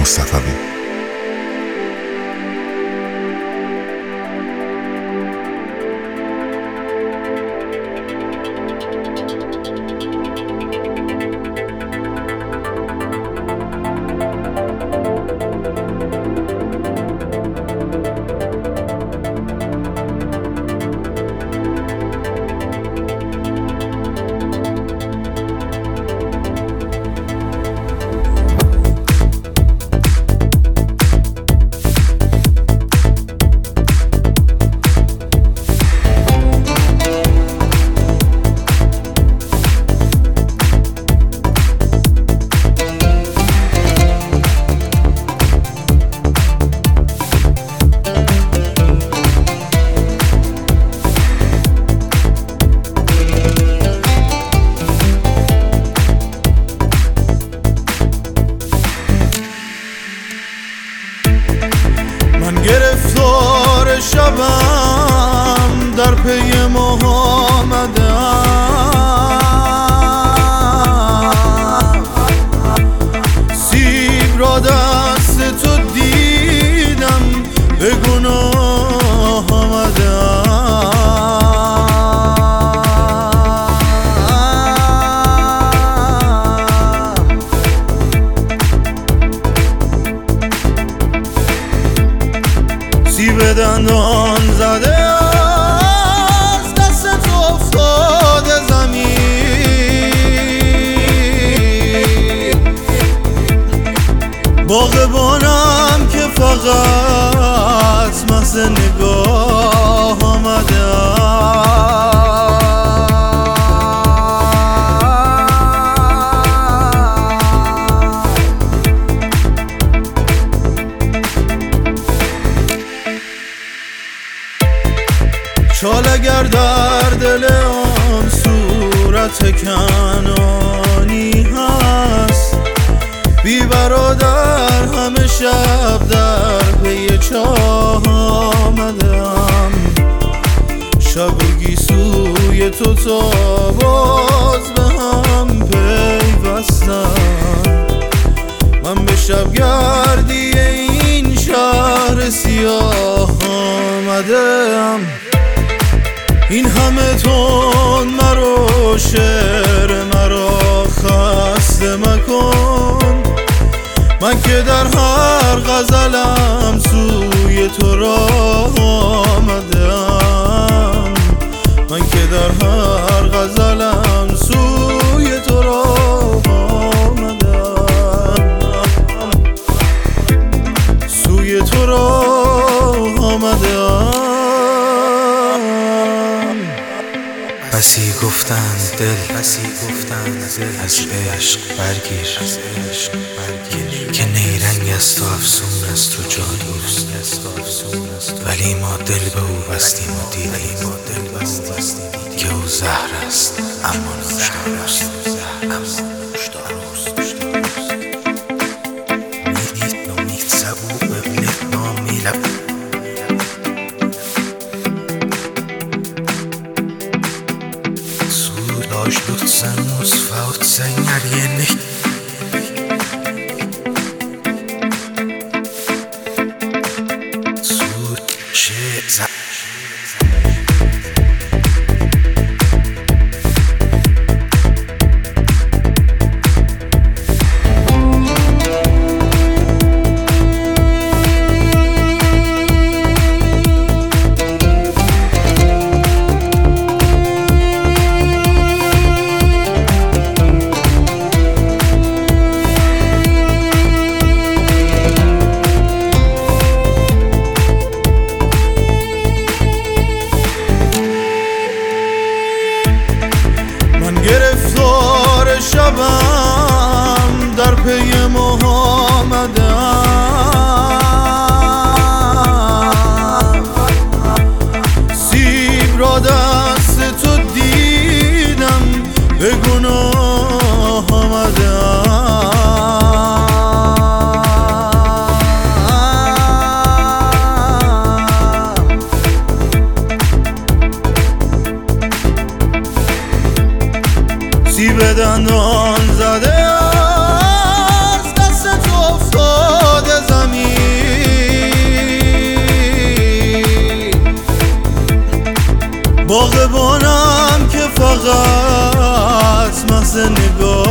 مصطفوی. من گرفتار شبم در پی محمدم، سیب را دست تو دیدم به گناه آمدم. سیب دندان زده از دست تو افتاده زمین، باغبانم که فقط محض نگاه آمدم. شال اگر در دل آن صورت کنانی هست، بی برادر همه شب در پی چاه آمدم. شب و گیسوی تو تا باز به هم پیوستم. من به شبگردی این شهر سیاه آمدم. این همه تون مرو شعر مرا خسته مکن، من که در هر غزلم سوی تو راه آمدم. من که در هر غزلم سوی تو راه آمدم، سوی تو راه آمدم. بسی گفتن دل از عشق برگیر، که نیرنگ است و افسون است و جادوست، ولی ما دل به او بستیم و دیدیم که او زهر است اما نوشدار است. Lutsen muss fort sänger je nicht. Suche گرفتار شبم در پی محمدم، سیب را دست تو دیدم به گناه آمدم. سیب دندان زده از دست لحظه نگاه